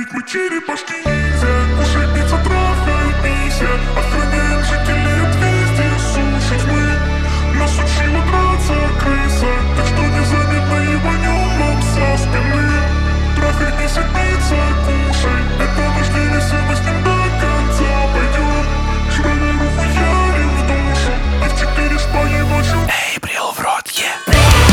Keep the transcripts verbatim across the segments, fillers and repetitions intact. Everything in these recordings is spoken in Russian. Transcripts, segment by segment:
Ведь мы черепашки ниндзя, кушай пицца, трахай, пися. Охраняем жителей от везде, сушить мы. Нас учила драться крыса, так что незаметно ебанем вам со спины. Трахай, пися, пицца, кушай, это наш девиз, и мы с ним до конца пойдем. Швыряем хуярим в душу, и в четыре шпаги ночью. Эй, брил в рот, е yeah.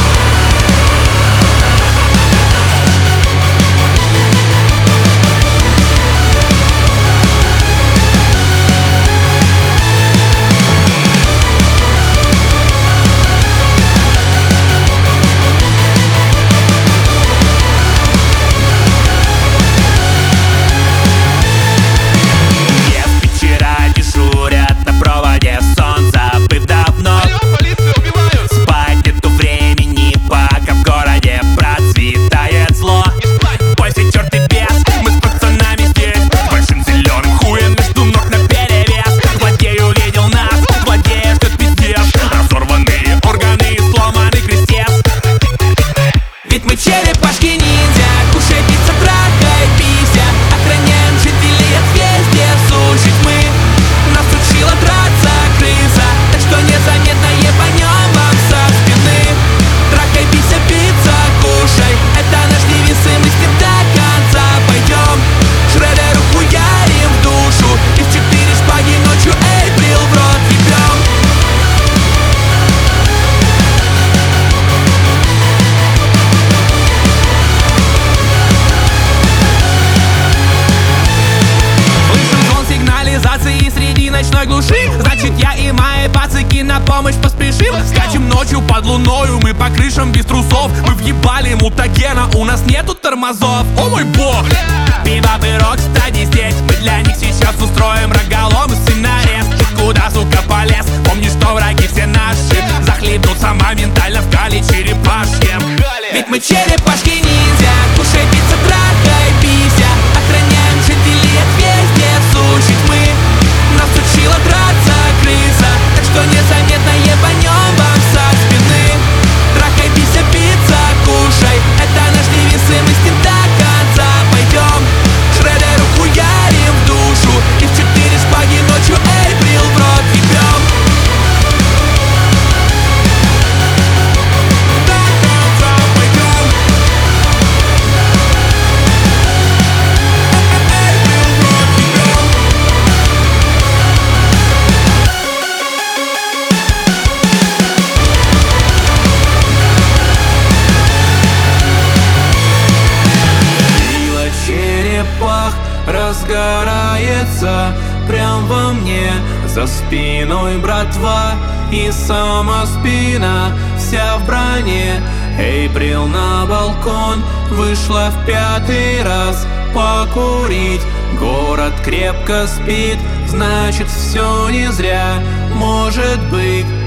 Значит, я и мои пацаки на помощь поспешим. Скачем ночью под луною, мы по крышам без трусов. Мы въебали мутагена, у нас нету тормозов. О мой бог! Пиво и рок-стади здесь. Мы для них сейчас устроим рогалом и сценарист. Ты куда, сука, полез? Помни, что враги все наши. Захлебнутся моментально в кали черепашьем. Ведь мы черепашки ниндзя. Кушай пицца, трахай, пися. Охраняем жителей от везде. Сушить мы. Нас учила драться крыса, так что незаметно ебанем вам со спины. Трахай, пися, пицца, кушай, это наш девиз, и мы с ним до конца пойдем. Шредеру хуярим в душу, и в четыре шпаги ночью Эйприл в рот ебем. До конца пойдем. Эйприл в рот ебем. Разгорается прям во мне, за спиной братва и сама спина вся в броне. Эйприл на балкон вышла в пятый раз покурить. Город крепко спит, значит все не зря. Может быть,